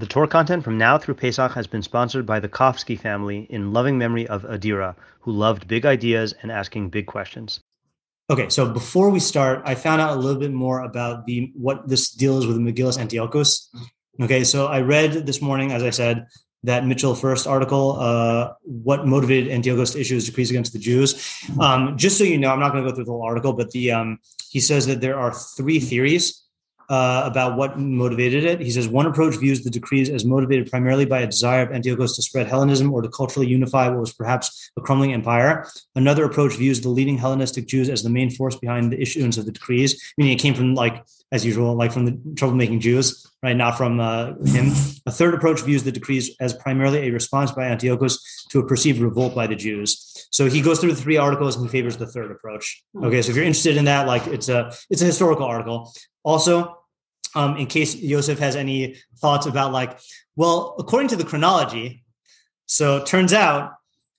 The Torah content from now through Pesach has been sponsored by the Kofsky family in loving memory of Adira, who loved big ideas and asking big questions. Okay, so before we start, I found out a little bit more about what this deal is with Megillas Antiochus. Okay, so I read this morning, as I said, that Mitchell First article, what motivated Antiochus to issue his decrees against the Jews. Just so you know, I'm not going to go through the whole article, but he says that there are three theories about what motivated it. He says one approach views the decrees as motivated primarily by a desire of Antiochus to spread Hellenism or to culturally unify what was perhaps a crumbling empire. Another approach views the leading Hellenistic Jews as the main force behind the issuance of the decrees, meaning it came from, like, as usual, like from the troublemaking Jews, right? Not from him. A third approach views the decrees as primarily a response by Antiochus to a perceived revolt by the Jews. So he goes through the three articles and he favors the third approach. Okay, so if you're interested in that, like, it's a historical article. Also, in case Yosef has any thoughts about, like, well, according to the chronology, so it turns out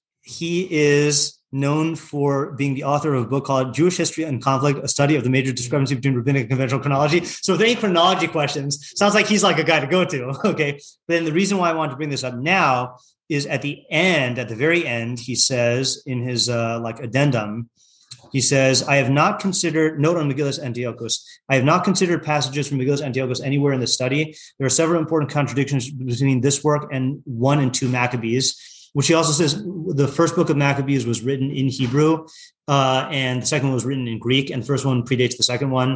he is known for being the author of a book called Jewish History and Conflict, a study of the major discrepancy between rabbinic and conventional chronology. So if there are any chronology questions, sounds like he's like a guy to go to, okay? But then the reason why I wanted to bring this up now is at the very end, he says in his addendum, he says, I have not considered, note on Megillas Antiochus, I have not considered passages from Megillas Antiochus anywhere in the study. There are several important contradictions between this work and 1 and 2 Maccabees, which he also says the first book of Maccabees was written in Hebrew, and the second one was written in Greek, and the first one predates the second one.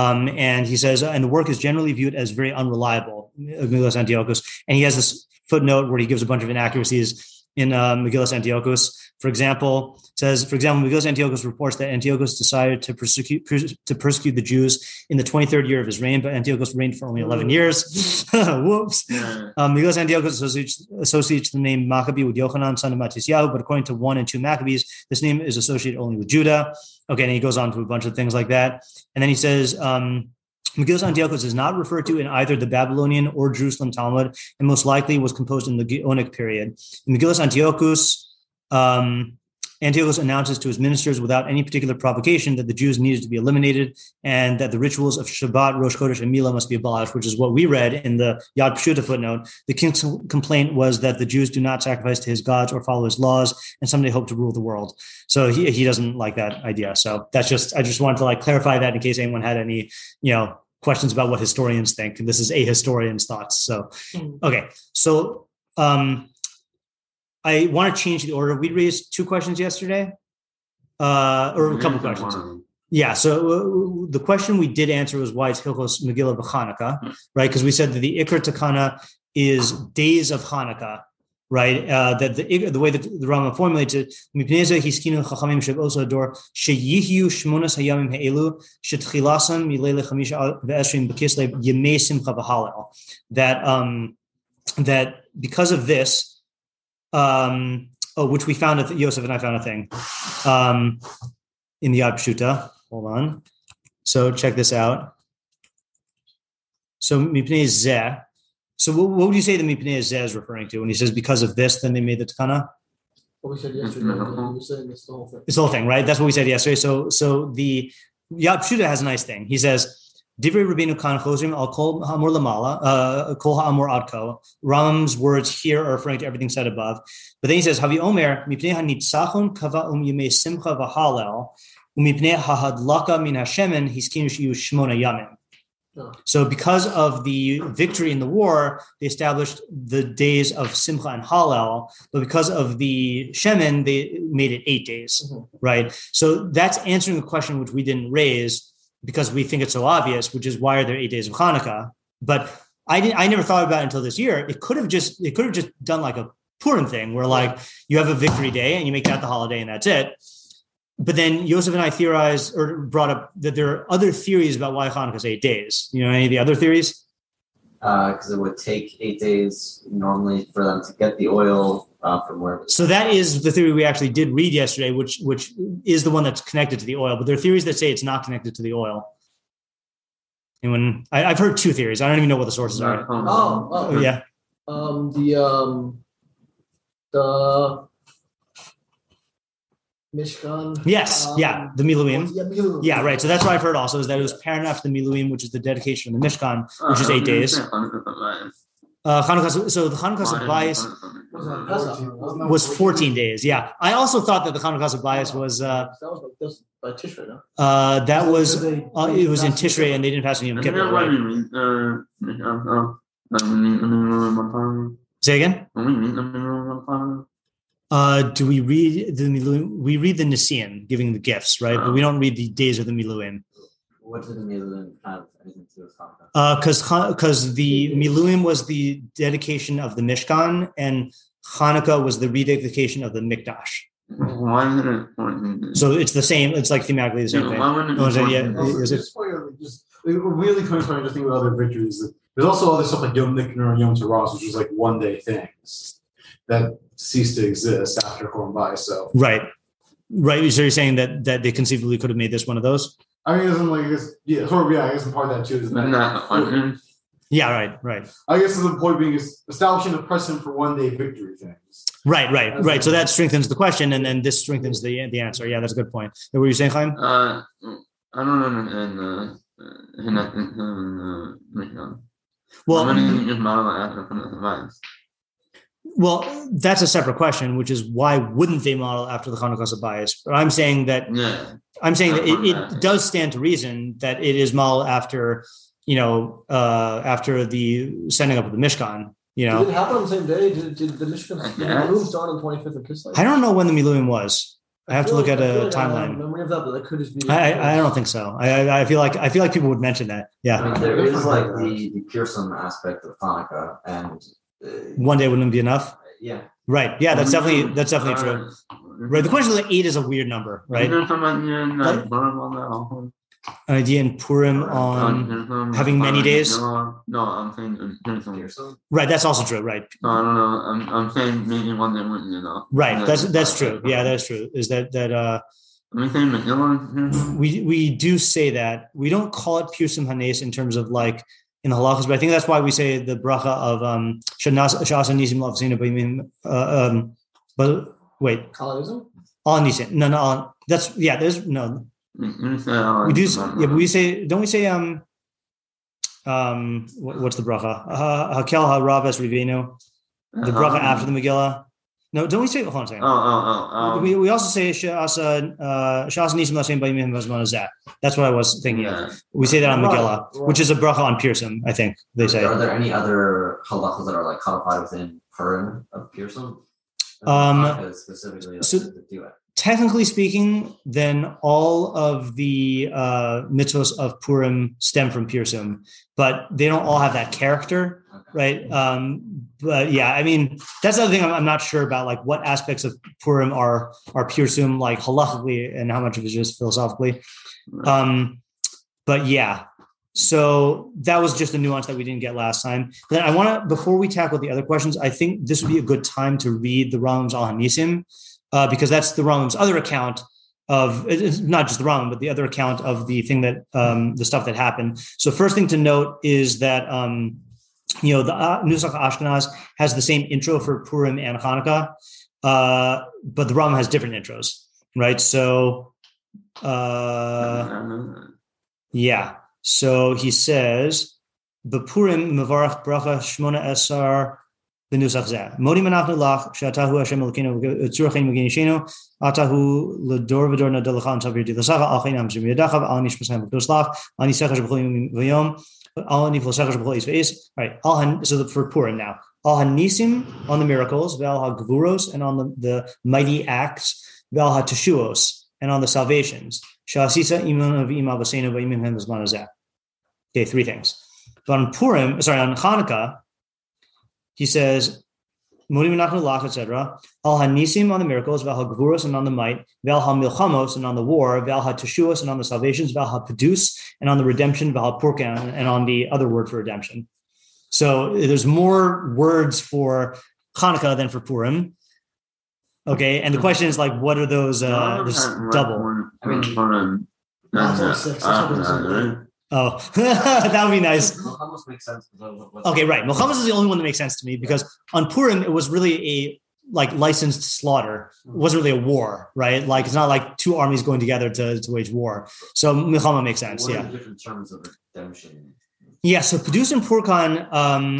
And he says, and the work is generally viewed as very unreliable, Megillas Antiochus. And he has this footnote where he gives a bunch of inaccuracies in Megillas Antiochus. For example, Megillas Antiochus reports that Antiochus decided to persecute the Jews in the 23rd year of his reign, but Antiochus reigned for only 11 years. Whoops. Megillas Antiochus associates the name Maccabee with Yochanan, son of Mattisyahu, but according to 1 and 2 Maccabees, this name is associated only with Judah. Okay, and he goes on to a bunch of things like that. And then he says, Megillas Antiochus is not referred to in either the Babylonian or Jerusalem Talmud, and most likely was composed in the Gaonic period. In Megillas Antiochus, Antiochus announces to his ministers without any particular provocation that the Jews needed to be eliminated and that the rituals of Shabbat, Rosh Chodesh, and Milah must be abolished, which is what we read in the Yad Pshuta footnote. The king's complaint was that the Jews do not sacrifice to his gods or follow his laws and someday hope to rule the world. So he doesn't like that idea. So I just wanted to clarify that in case anyone had any, questions about what historians think. And this is a historian's thoughts. So, okay. So, I want to change the order. We raised 2 questions yesterday, or a couple questions. Yeah. So the question we did answer was why it's Hilchos Megillah b'Chanukah, right? Because we said that the Ikar Takana is days of Hanukkah, right? That the way that the Rambam formulates it, Mipnei hiskinu chachamim she'oso ador sheyihyu shmonas hayamim ha'elu shetchilasan milele chamisha ve'esrim b'kislev yemei simcha v'halel. That because of this. Which we found Yosef and I found a thing in the Yad Pshuta. Hold on. So check this out. So Mipnei Zeh. So what would you say the Mipnei Zeh is referring to when he says because of this, then they made the Takana? What we said yesterday. You said it's the whole thing. It's the whole thing, right? That's what we said yesterday. So the Yad Pshuta has a nice thing. He says, Divrei Rabbeinu Kan Chosrim al Kol Ha'amur Lamala, Kol Ha'amur Adko. Rambam's words here are referring to everything said above. But then he says, Havi Omer, Mipnei HaNitzachon Kava Yemei Simcha V'Halel, Umipnei HaHadlaka Min HaShemen Hiskinu Shiyu Shmona Yamim. So because of the victory in the war, they established the days of Simcha and Hallel, but because of the Shemen, they made it 8 days, right? So that's answering the question which we didn't raise, because we think it's so obvious, which is why are there 8 days of Hanukkah? But I never thought about it until this year. It could have just done like a Purim thing where you have a victory day and you make that the holiday and that's it. But then Yosef and I theorized or brought up that there are other theories about why Hanukkah is 8 days. You know, any of the other theories? Because it would take 8 days normally for them to get the oil from where it was. So that is the theory we actually did read yesterday, which is the one that's connected to the oil. But there are theories that say it's not connected to the oil. I've heard 2 theories. I don't even know what the sources are. Oh yeah. The Mishkan. Yes, the Miluim. Miluim. Yeah, right. So that's what I've heard also, is that it was Paranaf the Miluim, which is the dedication of the Mishkan, which is 8 days. Hanukkah. So the Hanukkah Bayis was 14 days. Yeah, I also thought that the Hanukkah Bayis was that was by Tishrei, no? that was it was in Tishrei and they didn't pass on Yom Kippur. Right? Say again. Do we read the Miluim? We read the Nisim giving the gifts, right? But we don't read the days of the Miluim. What did the Miluim have anything to do with Hanukkah? Because the Miluim was the dedication of the Mishkan, and Hanukkah was the rededication of the Mikdash. Why is it 14? So it's the same. It's like thematically the same thing. Why wouldn't it It really comes from to think about other victories. There's also other stuff like Yom Nikior and Yom Teras, which was like one day things that ceased to exist after Korban Bayis. So right. So you're saying that they conceivably could have made this one of those? I mean, I guess in part of that too. Is that, yeah, right. I guess the point being is establishing a precedent for one day victory things. Right. So that strengthens the question, and then this strengthens the answer. Yeah, that's a good point. What were you saying, Chaim? I don't know. Well, that's a separate question, which is why wouldn't they model after the Hanukkah Bayis? But I'm saying that it does stand to reason that it is modeled after, after the setting up of the Mishkan. Did it happen on the same day? Did the Miluim start on 25th of Kislev? I don't know when the Miluim was. I have to look at a timeline. I have memory of that, but that could just be. I don't think so. I feel like people would mention that. Yeah. I mean, there is like the Pearson aspect of Hanukkah, and one day wouldn't be enough. Yeah. Right. Yeah, that's definitely true. Right. The question is that 8 is a weird number, right? An idea in Purim on having many days. No, I'm saying Pearson. Right. That's also true. Right. No, I don't know. I'm saying maybe one day wouldn't enough. Right. That's true. Yeah, that's true. Is that we do say that. We don't call it Pirsum Hanes in terms of like in the halachas, but I think that's why we say the bracha of Sha'asa Nisim Lavzina B'Yimim. But wait, Kalaism? All Nisim. No. That's There's no. We do. Yeah, but we say. Don't we say? What's the bracha? Hakel haRavas Rivenu. The bracha after the Megillah. No, don't we say? Hold on a second. We also say Sha'asa Nisim Lavzina B'Yimim Hazman Azat. That's what I was thinking of. We say that on Megillah, which is a bracha on Pirsum, I think they say. Are there any other halachas that are like codified within Purim of Pirsum? Specifically to do it. Technically speaking, then all of the mitzvos of Purim stem from Pirsum, but they don't all have that character, right? But yeah, I mean, that's the other thing I'm not sure about, like what aspects of Purim are Pirsum, like halachically, and how much of it is just philosophically. But yeah, so that was just a nuance that we didn't get last time. Then I want to, before we tackle the other questions, I think this would be a good time to read the Rambam's Al HaNisim, because that's the Rambam's other account of, it's not just the Rambam, but the other account of the thing that, the stuff that happened. So first thing to note is that, the Nusach Ashkenaz has the same intro for Purim and Hanukkah, but the Rambam has different intros, right? So, yeah. So he says, B'Purim mevarach bracha shmona esar b'nusach zeh. Modi manachnu lach she'atahu Hashem Elokeinu tzurachin m'ginishenu atahu l'dor v'dor nadalachan tabir dilasacha alchein amzim yadachav al nishmasayim l'kdos lach al nisechash b'chol v'yom al niflosechash b'chol is v'is. All right. So for Purim now. Al hanisim on the miracles, v'al ha-gvuros, and on the mighty acts, v'al ha-teshuos, and on the salvations. Sha'asisa imun of ima v'seinu v'imim hem v'zman hazeh. Okay, 3 things. But on Hanukkah, he says, Modim Nachnu Lach, etc. Al HaNisim on the miracles, Val HaGvuros and on the might, Val HaMilchamos and on the war, Val HaTeshuos and on the salvations, Val HaPedus and on the redemption, Val HaPurkan and on the other word for redemption. So there's more words for Hanukkah than for Purim. Okay, and the question is like, what are those? There's double. I mean, Oh, that would be nice. Milchamos makes sense. Okay, right. Milchamos is the only one that makes sense to me because on Purim it was really a licensed slaughter. It wasn't really a war, right? Like it's not like 2 armies going together to wage war. So Milchama makes sense. What Yeah. are the different terms of redemption? Yeah, so Padus and Purkan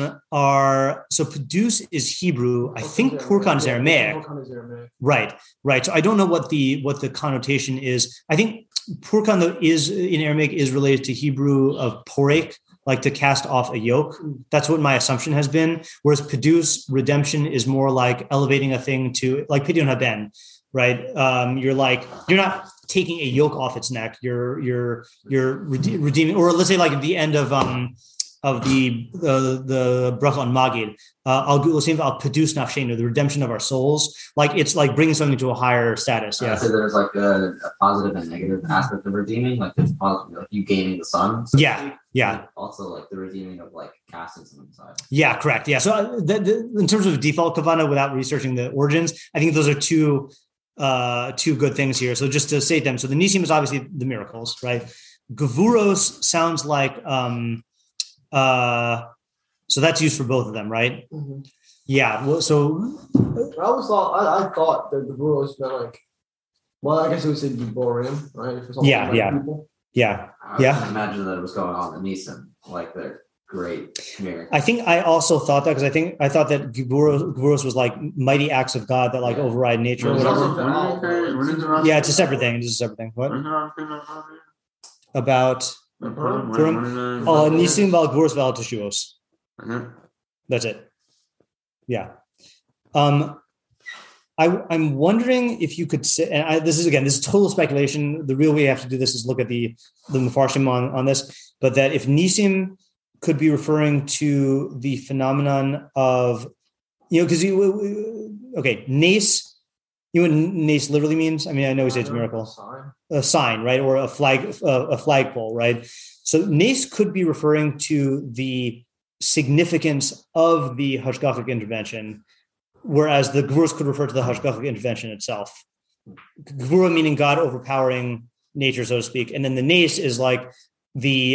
Padus is Hebrew. I think Purkan is Aramaic. Right. So I don't know what the connotation is. I think Purkan though is in Aramaic is related to Hebrew of porek, like to cast off a yoke. That's what my assumption has been. Whereas Padus, redemption, is more like elevating a thing to like Pidyon Haben, right? You're not taking a yoke off its neck. You're redeeming, or let's say like at the end of the bracha on Magid, al Padus nafshenu, the redemption of our souls. Like it's like bringing something to a higher status. Yeah. So there's like a positive and negative aspect of redeeming, like it's positive, like you gaining the sun. So yeah. Also like the redeeming of like casting something inside. Yeah, correct. Yeah. So in terms of default kavana, without researching the origins, I think those are two good things here. So just to say them. So the nisim is obviously the miracles, right? Gevuros sounds like so that's used for both of them, right? Mm-hmm. Yeah. Well, so I thought that the Gevuros meant like, well, I guess it would say Giborim, right? Yeah. I can imagine that it was going on the nisim, like they're great miracles. I think I also thought that because I thought that Gevuros was like mighty acts of God that like override nature or whatever. Yeah, it's a separate thing. What? About Purim? Nisim val Gevuros val Teshuos. That's it. Yeah. I'm wondering if you could say, and this is total speculation. The real way you have to do this is look at the Mefarshim on this, but that if Nisim could be referring to the phenomenon of, because nace, you know what nace literally means? I mean, I know we say it's a miracle. A sign, right? Or a flagpole, right? So nace could be referring to the significance of the hashgachic intervention, whereas the Gevuros could refer to the hashgachic intervention itself. Gevura meaning God overpowering nature, so to speak, and then the nace is like the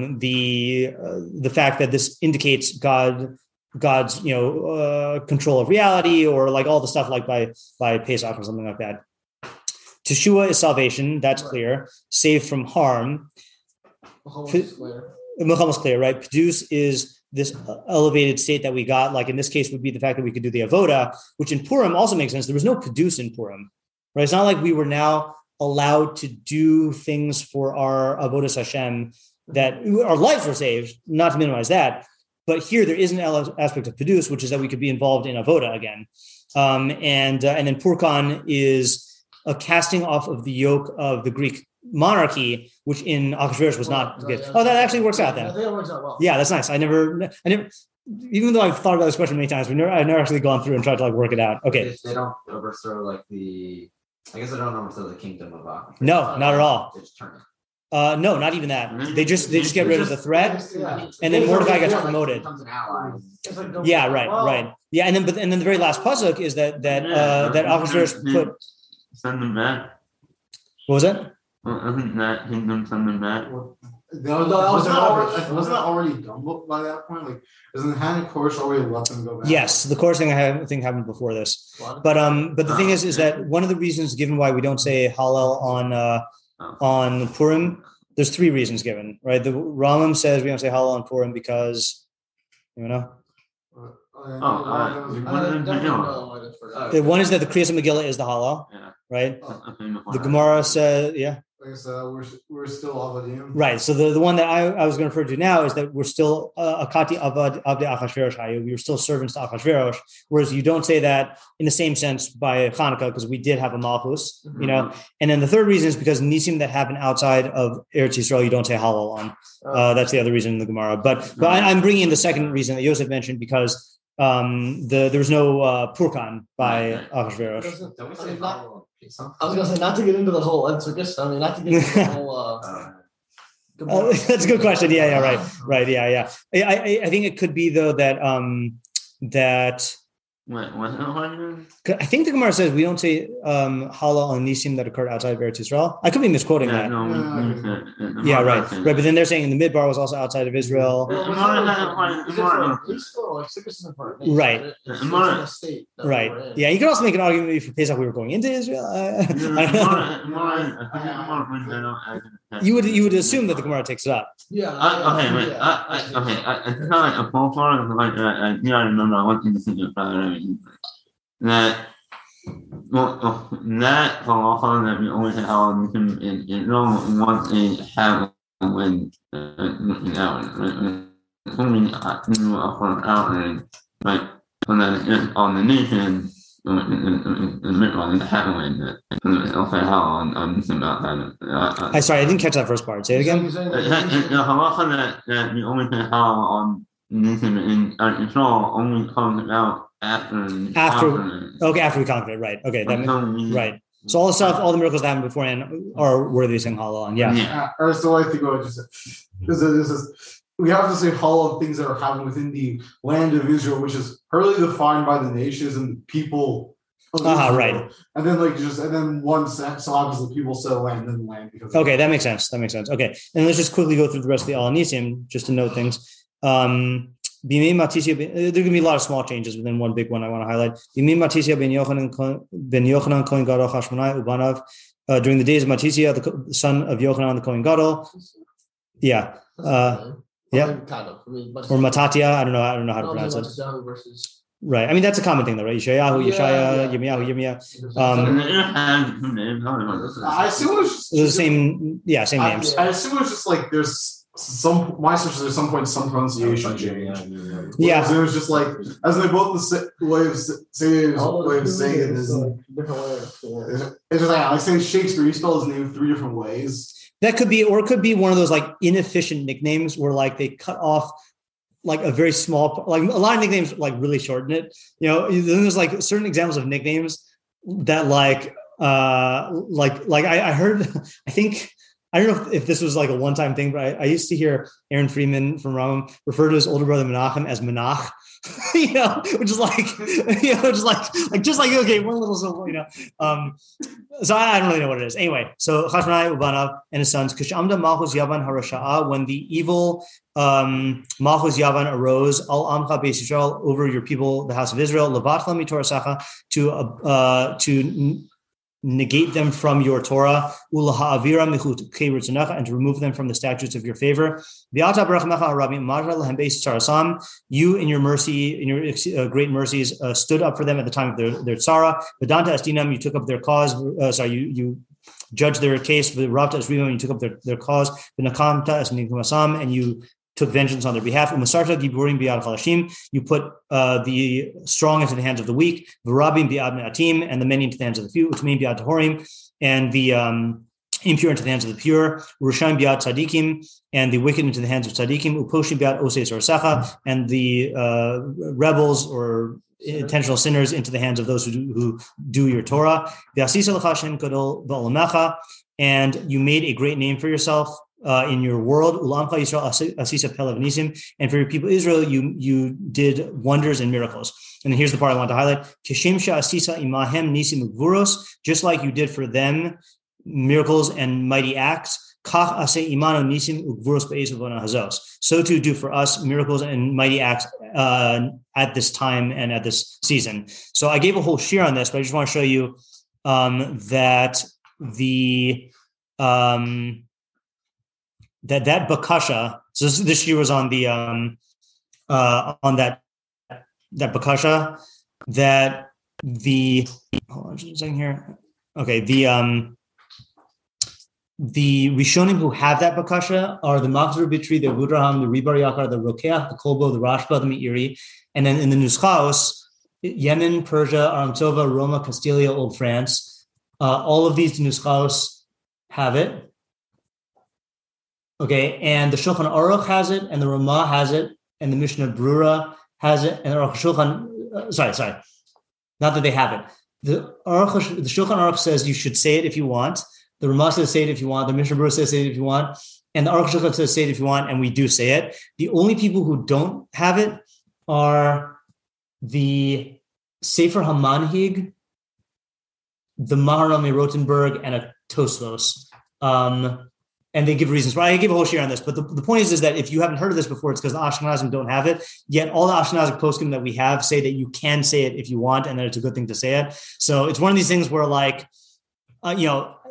fact that this indicates God's control of reality, or like all the stuff like by Pesach or something like that. Teshua is salvation, that's clear. Saved from harm. Milchama is clear, right? Padus is this elevated state that we got. Like in this case, would be the fact that we could do the avoda, which in Purim also makes sense. There was no Padus in Purim, right? It's not like we were now allowed to do things for our avodas Hashem that our lives were saved. Not to minimize that, but here there is an aspect of Padus, which is that we could be involved in avoda again, and then Purkan is a casting off of the yoke of the Greek monarchy, which in Achashverosh was not good. Oh, that actually works out then. I think it works out well. Yeah, that's nice. I never, even though I've thought about this question many times, I've never actually gone through and tried to like work it out. Okay. They don't overthrow like I guess they don't overthrow the kingdom of Achashverosh. No, not at all. They just turn it. No, not even that. They just get rid of the threat, and then Mordecai gets promoted. Yeah, right. Yeah, and then the very last pasuk is that Achashverosh put. Send them back. What was that? Isn't that kingdom send them back? Wasn't that already done by that point? Like, isn't Hannah Koresh already let them go back? Yes, the Koresh thing I think happened before this. But the thing is that one of the reasons given why we don't say Hallel on Purim, there's three reasons given, right? The Rambam says we don't say Hallel on Purim because, one is that the Kriyas Megillah is the Hallel, right? The Gemara says, we're still Avadim. Right. So the one that I was going to refer to now is that we're still Akati Avad Avde Achashverosh Hayu. We were still servants to Achashverosh, whereas you don't say that in the same sense by Hanukkah because we did have a Malchus, And then the third reason is because Nisim that happen outside of Eretz Yisrael, you don't say Hallel on. That's the other reason in the Gemara. But I'm bringing in the second reason that Yosef mentioned because there was no Purkan by Achashverosh. I was going to say, not to get into the whole not to get into the whole... that's a good question. Yeah, right. Yeah. I think it could be, though, that... I think the Gemara says we don't say Hallel on Nisim that occurred outside of Eretz Yisrael. I could be misquoting that. Yeah, right. But then they're saying in the Midbar was also outside of Israel. Right. Right. Yeah, you could also make an argument for Pesach we were going into Israel. You would assume that the Gemara takes it up. Yeah. I kind of pull for it, like, I remember I want you to think about it. That halacha that we always have on in Rome once they have when looking out, coming out and like on the nation. In the heaven, okay, how I'm thinking about that. I sorry, I didn't catch that first part. Say it again. The halacha that we only can have on nation in Israel only comes about after we conquer it, right? Okay, right. So all the stuff, all the miracles that happened beforehand are worthy of saying halal on. Yeah. So I think I would just say we have to say halal of things that are happening within the land of Israel, which is early defined by the nations and the people of Israel. Right. And then one set, so obviously people settle land, then land becomes. Okay, that makes sense. Okay, and let's just quickly go through the rest of the Al Anisim just to note things. Bimei Matisia, there can be a lot of small changes within one big one I want to highlight. Bimei Matisia ben Yochanan Kohen Gadol Hashmonai Ubanav. During the days of Matisia, the son of Yochanan the Kohen Gadol. Yeah. Yeah. Kind of. I mean, or Matatia. I don't know how to pronounce it. Right. I mean, that's a common thing though, right? Yeshayahu, Yeshaya, Yirmiyahu. I assume it was the same names. I assume it was just like there's my sources at some point some pronunciation change. Yeah. So it was just like as they both the way of saying it is different way. It's just like saying Shakespeare, you spell his name 3 different ways. That could be, or it could be one of those like inefficient nicknames where like they cut off like a very small, like a lot of nicknames like really shorten it. Then there's like certain examples of nicknames that I heard, I don't know if this was like a one-time thing, but I used to hear Aaron Freeman from Rambam refer to his older brother Menachem as Menach, which is like, okay, one little syllable, so I don't really know what it is. Anyway, so Hashmonai Ubanav and his sons, Kishamda Malchus Yavan Harasha'a, when the evil Malchus Yavan arose, Al Amcha Beis Yisrael, over your people, the house of Israel, Levatla Mitorah Sacha, to negate them from your Torah, and to remove them from the statutes of your favor. You in your mercy, in your great mercies, stood up for them at the time of their tzara. Vedanta estinam, you took up their cause. You judged their case. Ravta esrimam, you took up their cause. V'nakamta esminikumasam, and you took vengeance on their behalf. Umasarta giburim biad chalashim, you put the strong into the hands of the weak. V'rabim biad me'atim, and the many into the hands of the few. Utmeim biad tahorim, and the impure into the hands of the pure. Urushaim biad tzadikim, and the wicked into the hands of tzadikim. Uposhim biad osei sorsacha, and the rebels or intentional sinners into the hands of those who do your Torah. V'asisa l'chashem gadol ba'olamecha, and you made a great name for yourself in your world. Ulamcha Yisrael asisa pelav nisim, and for your people Israel, you did wonders and miracles. And here's the part I want to highlight: Kishimsha asisa imahem nisim ugvuros, just like you did for them miracles and mighty acts. Kach ase imano nisim ugvuros be'esavona hazos. So too do for us miracles and mighty acts at this time and at this season. So I gave a whole shir on this, but I just want to show you that the that bakasha. So this year was on the on that bakasha that the hold on just a second here. Okay, the Rishonim who have that bakasha are the Machzor Bitri, the Gudraham, the Ribar Yakar, the Rokeach, the Kolbo, the Rashba, the Meiri, and then in the Nuschaos, Yemen, Persia, Aram Tova, Roma, Castilia, Old France. All of these Nuschaos have it. Okay, and the Shulchan Aruch has it, and the Ramah has it, and the Mishnah Brura has it, and the Shulchan. Sorry, not that they have it. The Shulchan Aruch says you should say it if you want. The Ramah says say it if you want. The Mishnah Brura says say it if you want, and the Aruch Shulchan says say it if you want, and we do say it. The only people who don't have it are the Sefer HaManhig, the Maharami Rotenberg, and a Tosfos. And they give reasons. I give a whole share on this, but the point is that if you haven't heard of this before, it's because the Ashkenazim don't have it. Yet all the Ashkenazic poskim that we have say that you can say it if you want, and that it's a good thing to say it. So it's one of these things where, like,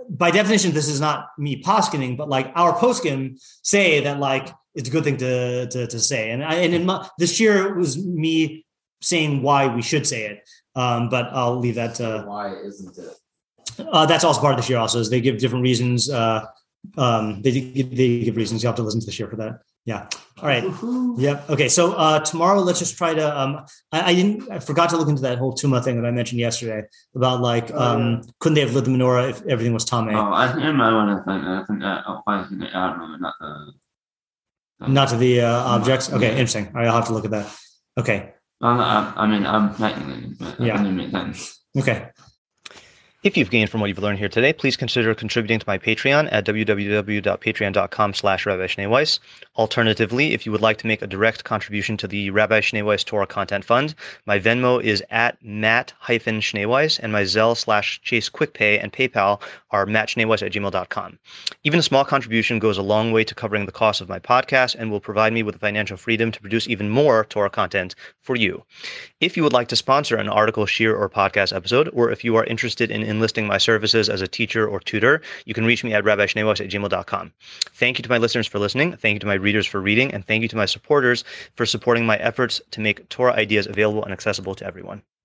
by definition, this is not me poskening, but like our poskim say that like it's a good thing to say. This year it was me saying why we should say it. But I'll leave that to why isn't it? That's also part of this year. Also, is they give different reasons. They give reasons. You have to listen to the year for that. Yeah. All right. Yeah. Okay. So tomorrow, let's just try to. I forgot to look into that whole Tuma thing that I mentioned yesterday about like couldn't they have lit the menorah if everything was Tameh? Oh, I think I might want to think that applies to the album, not to the objects. Okay, interesting. All right, I'll have to look at that. Okay. I'm technically, but yeah. It doesn't make sense. Okay. If you've gained from what you've learned here today, please consider contributing to my Patreon at www.patreon.com/Rabbi Schneeweiss. Alternatively, if you would like to make a direct contribution to the Rabbi Schneeweiss Torah Content Fund, my Venmo is at Matt-Schneeweiss, and my Zelle/Chase QuickPay and PayPal are mattschneeweiss@gmail.com. Even a small contribution goes a long way to covering the cost of my podcast and will provide me with the financial freedom to produce even more Torah content for you. If you would like to sponsor an article, shiur, or podcast episode, or if you are interested in enlisting my services as a teacher or tutor, you can reach me at rabbischneeweiss@gmail.com. Thank you to my listeners for listening. Thank you to my readers for reading. And thank you to my supporters for supporting my efforts to make Torah ideas available and accessible to everyone.